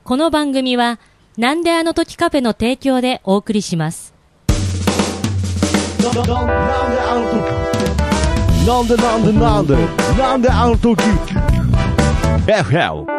この番組はなんであの時カフェの提供でお送りします。 なんであの時 FL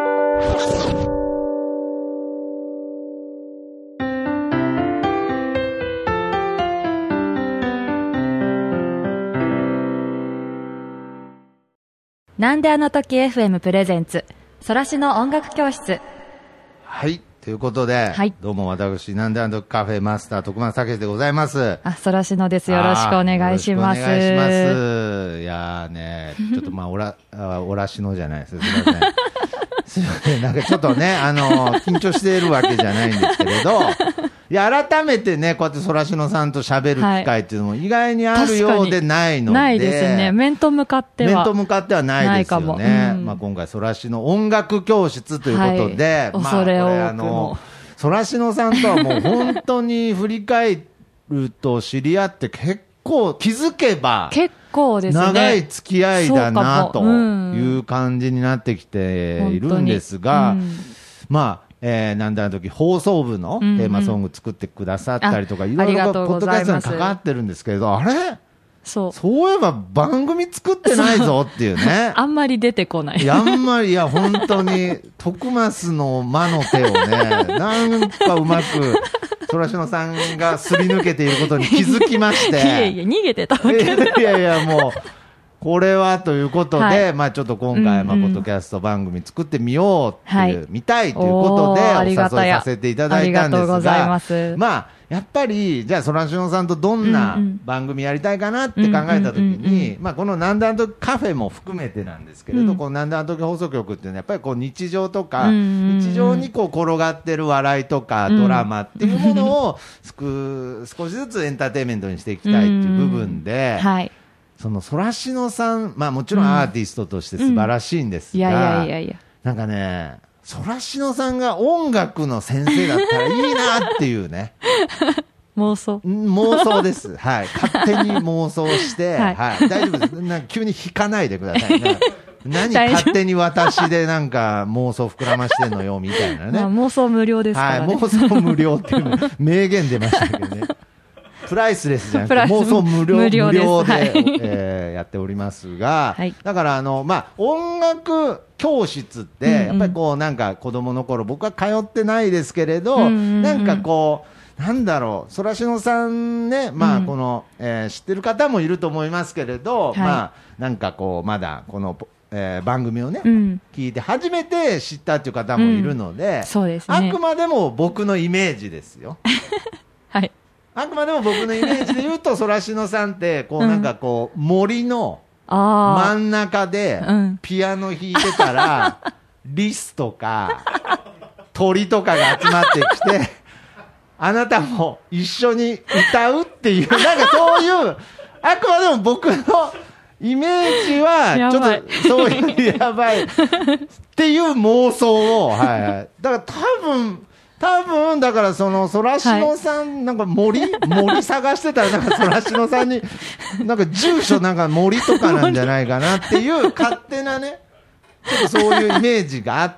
なんであの時 FM プレゼンツそらしの音楽教室。 はい、ということで、 はい、 どうも私なんであの時カフェマスター徳松武史でございます。 そらしのです。よろしくお願いします。 よろしくお願いします。いやーね、ちょっとまあおらしのじゃないです。すみません。すみません、なんかちょっとね緊張しているわけじゃないんですけれど、いや改めてねこうやってそらしのさんと喋る機会っていうのも意外にあるようでないので、 ないですね。面と向かってはないですよね。まあ今回そらしの音楽教室ということで、 はい、恐れ多くもそらしのさんとはもう本当に振り返ると知り合って結構気づけば結構ですね、 長い付き合いだなという感じになってきているんですが、まあなんであの時放送部のテーマソング作ってくださったりとか、いろいろポッドキャストに関わってるんですけれど、あれそういえば番組作ってないぞっていうね。 あんまり出てこない。 あんまり、いや、本当に、徳増の魔の手をね、なんかうまく、そらしのさんがすり抜けていることに気づきまして。 いや、逃げてたわけで。 いや、もう、これはということで、はい、まあちょっと今回、ポッドキャスト番組作ってみようっていう、見たいということで、お誘いさせていただいたんですが、ありがとうございます。まあ、やっぱり、じゃあ、そらしのさんとどんな番組やりたいかなって考えたときに、まあ、このなんであの時カフェも含めてなんですけれど、このなんであの時放送局っていうのは、やっぱりこう日常とか、日常にこう転がってる笑いとかドラマっていうものを少しずつエンターテインメントにしていきたいっていう部分で、そのそらしのさん、まあもちろんアーティストとして素晴らしいんですが、なんかね、そらしのさんが音楽の先生だったらいいなっていうね。妄想です。はい。勝手に妄想して、はい。大丈夫です。なんか急に引かないでください。何勝手に私でなんか妄想膨らましてんのよみたいなね。 妄想無料ですからね。 はい。妄想無料っていうの名言出ましたけどね。プライスレスじゃなくて妄想無料で、やっておりますが、だからまあ音楽教室ってやっぱりこうなんか子供の頃僕は通ってないですけれど、なんかこうなんだろう、そらしのさんね、まあこの、知ってる方もいると思いますけれど、まあなんかこうまだこの番組をね、聞いて初めて知ったっていう方もいるので、あくまでも僕のイメージですよ。 はい。 あくまでも僕のイメージで言うと、そらしのさんって、こうなんかこう、森の真ん中でピアノ弾いてたら、リスとか鳥とかが集まってきて、あなたも一緒に歌うっていう、なんかそういう、あくまでも僕のイメージは、ちょっとそういうやばいっていう妄想を、はい。だから多分、だからそらしのさん、なんか森探してたら、なんかそらしのさんに、なんか住所なんか森とかなんじゃないかなっていう勝手なね、ちょっとそういうイメージがあって、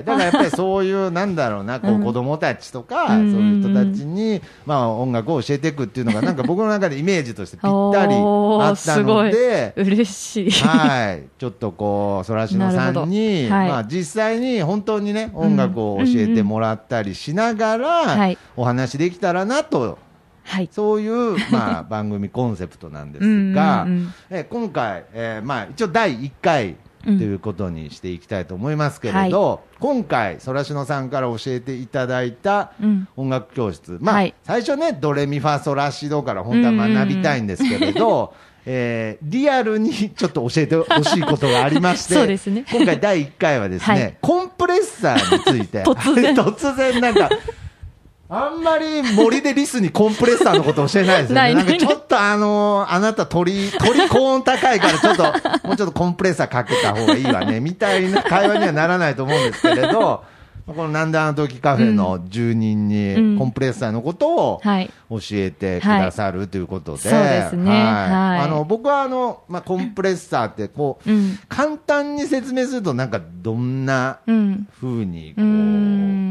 だからやっぱりそういう、なんだろうな、こう子供たちとか、そういう人たちに、まあ音楽を教えていくっていうのが、なんか僕の中でイメージとしてぴったりあったので、 嬉しい。 はい。ちょっとこう、そらしのさんに、まあ実際に本当にね、音楽を教えてもらったりしながら、お話できたらなと、そういう、まあ番組コンセプトなんですが、今回、まあ一応第1回、ということにしていきたいと思いますけれど、今回そらしのさんから教えていただいた音楽教室、まあ最初ねドレミファソラシドから本当は学びたいんですけれど、リアルにちょっと教えてほしいことがありまして、今回第1回はですね、コンプレッサーについて突然なんかあんまり森でリスにコンプレッサーのこと教えないですよね。なんかちょっとあなた鳥高音高いからちょっと、もうちょっとコンプレッサーかけた方がいいわね、みたいな会話にはならないと思うんですけれど、このなんであの時カフェの住人にコンプレッサーのことを教えてくださるということで、 そうですね。 僕はまあ、コンプレッサーってこう、簡単に説明するとなんかどんな風にこう、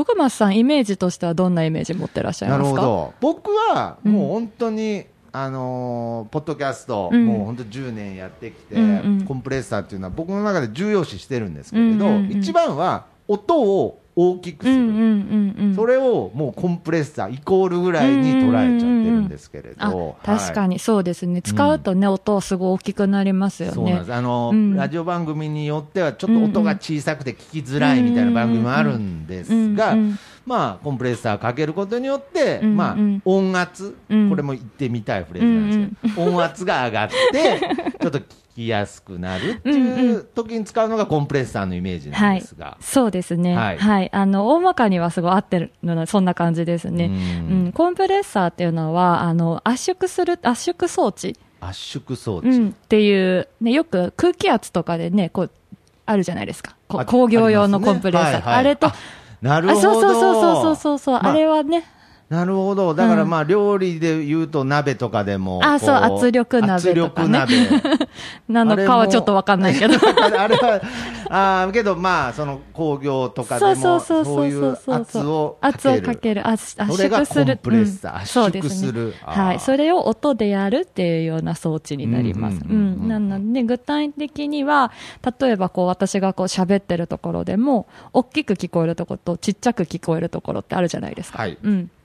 徳松さん、イメージとしてはどんなイメージ持ってらっしゃいますか？ なるほど。僕はもう本当に、ポッドキャスト、もう本当10年やってきて、コンプレッサーっていうのは僕の中で重要視してるんですけれど、一番は音を大きくする、それをもうコンプレッサーイコールぐらいに捉えちゃってるんですけれど、 確かにそうですね、使うとね、音すごい大きくなりますよね。 そうなんです。ラジオ番組によってはちょっと音が小さくて聞きづらいみたいな番組もあるんですが、まあ、コンプレッサーかけることによって、まあ、音圧、これも言ってみたいフレーズなんですけど、音圧が上がってちょっと聞きやすくなるっていう時に使うのがコンプレッサーのイメージなんですが、 そうですね、大まかにはすごい合ってるのはそんな感じですね。コンプレッサーっていうのは圧縮装置っていう、ね、よく空気圧とかでね、こうあるじゃないですか、工業用のコンプレッサー、あれと、 なるほど。 そう、あれはね。 なるほど。だからまあ、料理で言うと鍋とかでも。 そう、圧力鍋とかね。 圧力鍋。 なのかはちょっとわかんないけど。 あれは、けどまあ、その工業とかでも、そういう圧をかける。圧縮する。それがコンプレッサー。圧縮する。 はい。それを音でやるっていうような装置になります。なので、具体的には、例えばこう、私がこう喋ってるところでも、大きく聞こえるところとちっちゃく聞こえるところってあるじゃないですか。はい。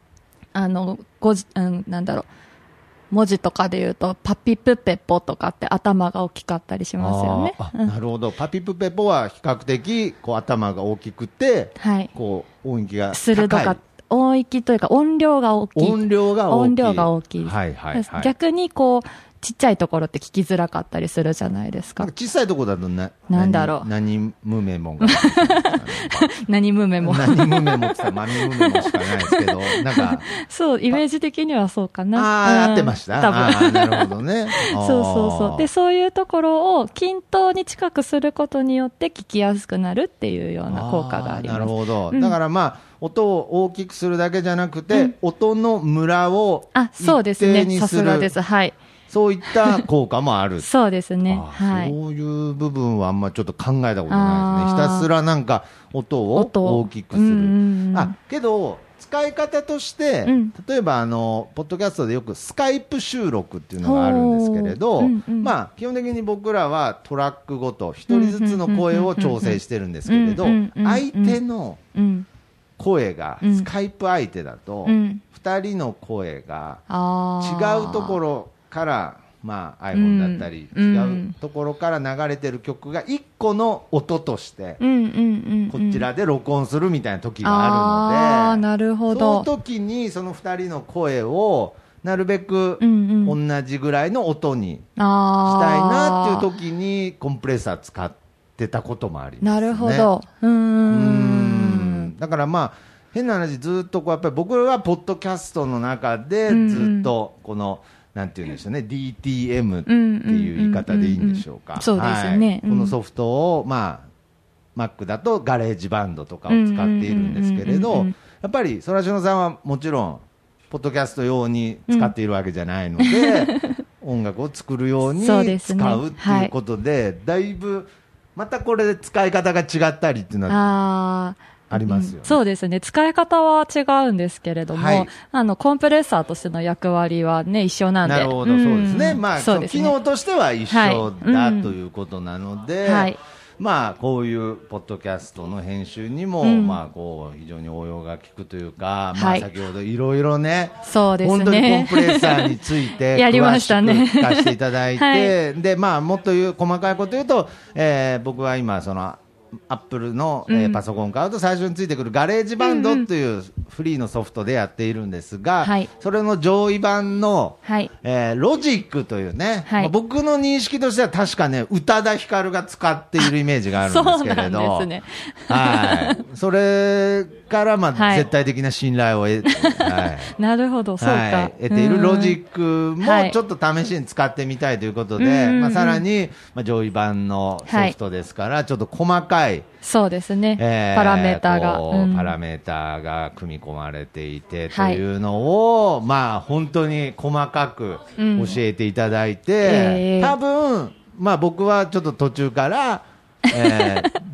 なんだろう、文字とかで言うとパピプペポとかって頭が大きかったりしますよね。 なるほど。パピプペポは比較的こう頭が大きくて、こう音域が高い、 鋭か音域というか音量が大きい。 音量が大きい。 逆にこうちっちゃいところって聞きづらかったりするじゃないですか。 小さいところだとなんだろう。 何ムメモが。 何ムメモ。 何ムメモって言ったらマミムメモしかないですけど、なんか。 そう、イメージ的にはそうかな。 合ってました。多分。なるほどね。 そう。で、そういうところを均等に近くすることによって聞きやすくなるっていうような効果があります。 なるほど。だからまあ、音を大きくするだけじゃなくて、音のムラを一定にする。さすがです。はい。そういった効果もある。 そうですね。 そういう部分はあんまちょっと考えたことないですね。ひたすらなんか音を大きくする。けど、使い方として、例えばポッドキャストでよくスカイプ収録っていうのがあるんですけれど、まあ、基本的に僕らはトラックごと、一人ずつの声を調整してるんですけれど、相手の声が、スカイプ相手だと、二人の声が違うところ、からまあ iPhone だったり、違うところから流れてる曲が1個の音としてこちらで録音するみたいな時があるので、 なるほど。 その時にその2人の声をなるべく同じぐらいの音にしたいなっていう時にコンプレッサー使ってたこともありますね。 なるほど。 だからまあ変な話、ずっとこうやっぱり僕はポッドキャストの中でずっとこのなんていうんでしょうね、DTM っていう言い方でいいんでしょうか。 そうですね。 このソフトを、まあ、Mac だとガレージバンドとかを使っているんですけれど、やっぱりそらしのさんはもちろん、ポッドキャスト用に使っているわけじゃないので、音楽を作るように使うっていうことで、だいぶ、またこれで使い方が違ったりっていうのは、ありますよね。 そうですね。使い方は違うんですけれども、コンプレッサーとしての役割はね、一緒なんで。 なるほど、そうですね。まあ、機能としては一緒だということなので、まあ、こういうポッドキャストの編集にも、まあ、こう、非常に応用が効くというか、まあ、先ほどいろいろね、 そうですね。 本当にコンプレッサーについて、 やりましたね。 聞かせていただいて、で、まあ、もっと細かいこと言うと、僕は今、アップルの、パソコン買うと最初についてくるガレージバンドというフリーのソフトでやっているんですが、それの上位版の、ロジックというね、僕の認識としては確かね、宇多田ヒカルが使っているイメージがあるんですけれど、 そうなんですね。 それからまあ絶対的な信頼をなるほど、そうか。 得ているロジックもちょっと試しに使ってみたいということで、まあさらに上位版のソフトですから、ちょっと細かい、 そうですね、パラメーターが、 パラメーターが組み込まれていてというのを、まあ本当に細かく教えていただいて、多分、まあ僕はちょっと途中から、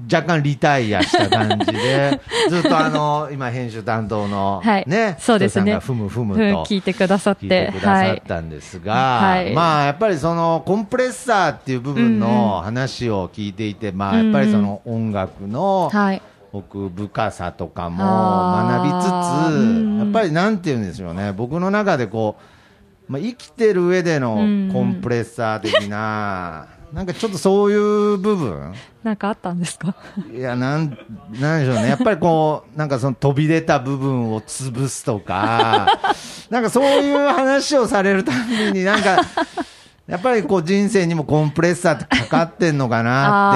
若干リタイアした感じで、ずっと今編集担当のね、 そうですね。 ふむと聞いてくださったんですが、まあやっぱりそのコンプレッサーっていう部分の話を聞いていて、まあやっぱりその音楽の奥深さとかも学びつつ、やっぱりなんていうんですよね、僕の中でこう、まあ、生きてる上でのコンプレッサー的な、なんかちょっとそういう部分なんかあったんですか？ いや、なんでしょうね。やっぱりこう、なんかその飛び出た部分を潰すとか、なんかそういう話をされるたびに、なんか、やっぱりこう人生にもコンプレッサーってかかってんのか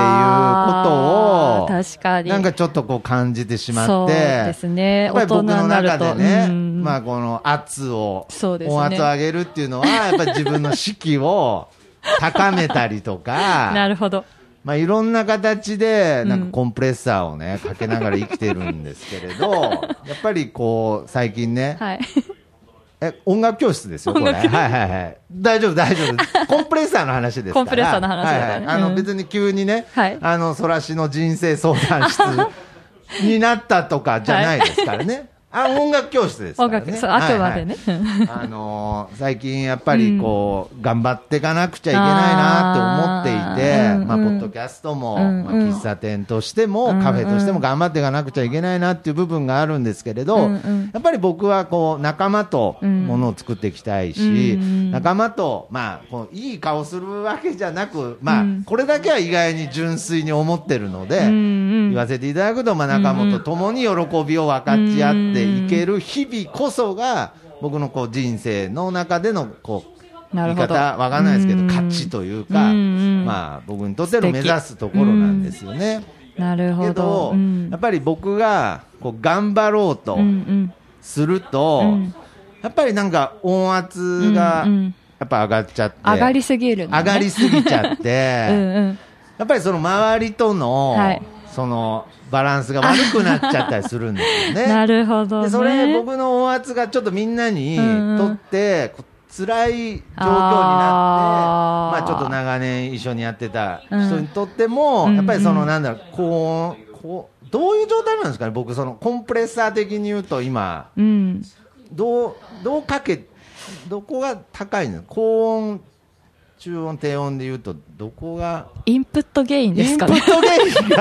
なっていうことを、確かに。なんかちょっとこう感じてしまって、そうですね。 やっぱり僕の中でね、まあこの圧を、音圧を上げるっていうのは、やっぱり自分の士気を、高めたりとか、 なるほど。 まあいろんな形で、なんかコンプレッサーをね、かけながら生きてるんですけれど、やっぱりこう、最近ね、音楽教室ですよ、これ。大丈夫。コンプレッサーの話ですから。 コンプレッサーの話だね。 別に急にね、そらしの人生相談室になったとかじゃないですからね。音楽教室ですからね。 あくまでね。 最近やっぱりこう、頑張っていかなくちゃいけないなって思っていて、まあ、ポッドキャストも、まあ、喫茶店としても、カフェとしても頑張っていかなくちゃいけないなっていう部分があるんですけれど、やっぱり僕はこう、仲間とものを作っていきたいし、仲間と、まあ、こういい顔するわけじゃなく、まあ、これだけは意外に純粋に思ってるので、言わせていただくと、まあ、仲間と共に喜びを分かち合っていける日々こそが僕のこう人生の中でのこう言い方わかんないですけど価値というか、まあ僕にとっての目指すところなんですよね。 なるほど。 やっぱり僕がこう頑張ろうとすると、やっぱりなんか音圧がやっぱ上がっちゃって、 上がりすぎるのね、 上がりすぎちゃってやっぱりその周りとの、そのバランスが悪くなっちゃったりするんですよね。 なるほどね。 でそれ僕の音圧がちょっとみんなにとって辛い状況になって、まあちょっと長年一緒にやってた人にとっても、やっぱりそのなんだろう、こうどういう状態なんですかね。僕そのコンプレッサー的に言うと今、どこが高いの？高音、中音、低音で言うとどこがインプットゲインですかね。 インプット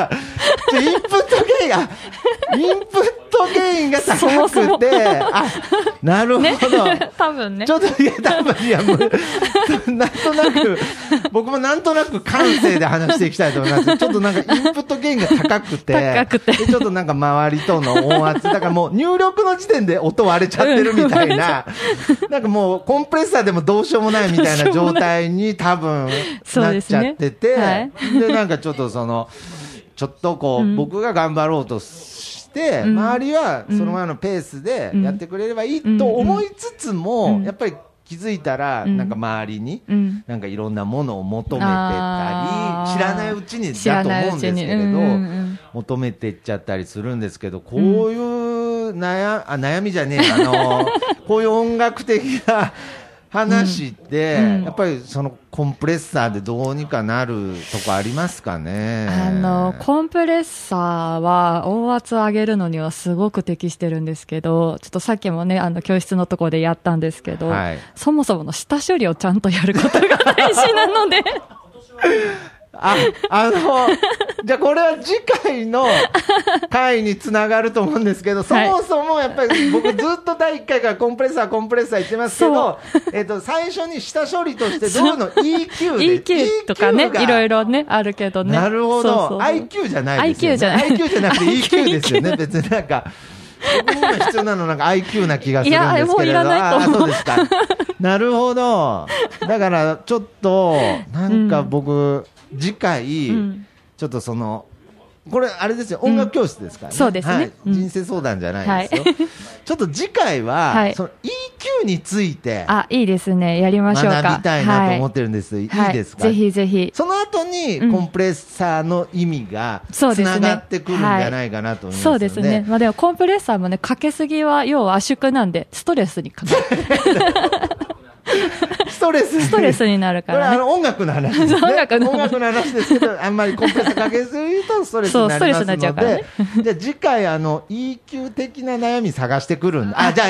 ゲインが高くて、あ、なるほど。 多分ね。 ちょっと多分なんとなく僕もなんとなく感性で話していきたいと思います。ちょっとなんかインプットゲインが高くて、でちょっとなんか周りとの音圧だからもう入力の時点で音割れちゃってるみたいな、なんかもうコンプレッサーでもどうしようもないみたいな状態に多分なっちゃってて、でなんかちょっとちょっとこう、僕が頑張ろうとして、周りはそのままのペースでやってくれればいいと思いつつも、やっぱり気づいたら、なんか周りに、なんかいろんなものを求めてったり、知らないうちにだと思うんですけれど、求めていっちゃったりするんですけど、こういう悩みじゃねえ、こういう音楽的な話って、やっぱりそのコンプレッサーでどうにかなるとこありますかね。 コンプレッサーは音圧を上げるのにはすごく適してるんですけど、ちょっとさっきもね、教室のところでやったんですけど、そもそもの下処理をちゃんとやることが大事なので。 じゃあこれは次回の回につながると思うんですけど、そもそもやっぱり僕ずっと第1回からコンプレッサー言ってますけど、最初に下処理としてどういうの EQ で EQ とかね、いろいろね、あるけどね。 なるほど。IQ じゃないですよね。IQ じゃない。IQ じゃなくて EQ ですよね。別になんか、僕に今必要なのなんか IQ な気がするんですけれど。いや、もういらないと思う。そうですか。なるほど。だからちょっと、なんか僕、次回、ちょっとこれあれですよ、音楽教室ですからね。 そうですね。 人生相談じゃないですよ。ちょっと次回は、その EQ について、 いいですね。やりましょうか。 学びたいなと思ってるんです。いいですか？ ぜひぜひ。 その後に、コンプレッサーの意味が、つながってくるんじゃないかなと思います。 そうですね。まあでもコンプレッサーもね、かけすぎは、要は圧縮なんで、ストレスにかかる。 スストレスになるからね。 これ音楽の話ですね。音楽の話ですけど、あんまりコンプレッサーかけすぎるとストレスになりますので、じゃあ次回EQ 的な悩み探してくるんで、じゃあ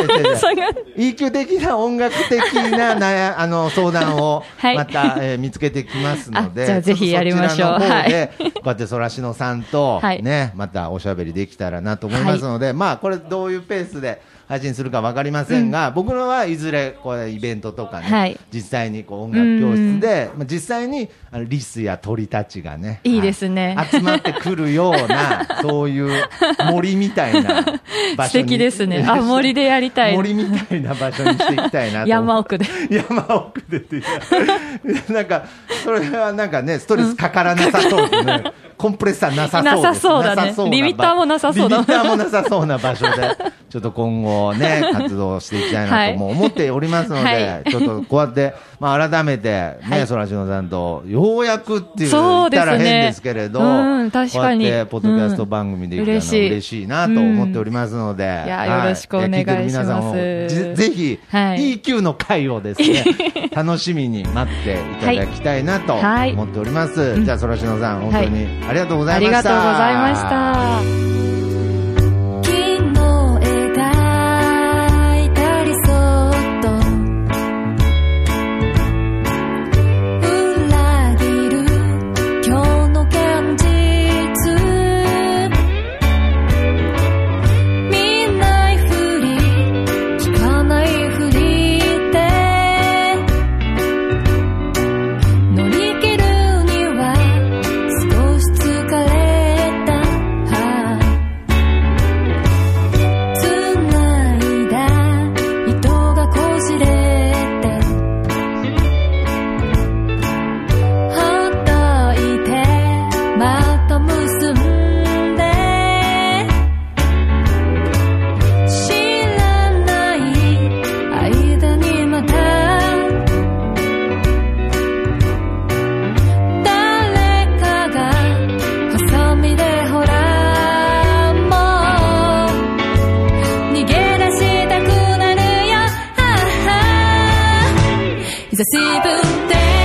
EQ 的な音楽的な相談をまた見つけてきますので、 じゃあぜひやりましょう。 こうやってソラシノさんとね、またおしゃべりできたらなと思いますので、これどういうペースで配信するか分かりませんが、僕のはいずれこれイベントとかね、実際に音楽教室で実際にリスや鳥たちがね、 いいですね、 集まってくるようなそういう森みたいな場所に、素敵ですね。森でやりたい。 森みたいな場所にしていきたいなと。 山奥でってなんかそれはなんかね、ストレスかからなさそうですね。コンプレッサーなさそうです。 なさそうだね。リミッターもなさそうだ。 リミッターもなさそうな場所でちょっと今後ね活動していきたいなとも思っておりますので、ちょっとこうやって改めてね、ソラシノさんとようやくっていう言ったら変ですけれど、 確かにこうやってポッドキャスト番組できたの嬉しいなと思っておりますので、 よろしくお願いします。 ぜひ EQ の回をですね楽しみに待っていただきたいなと思っております。じゃあソラシノさん、本当にありがとうございました。 ありがとうございました。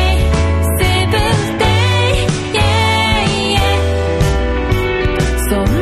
So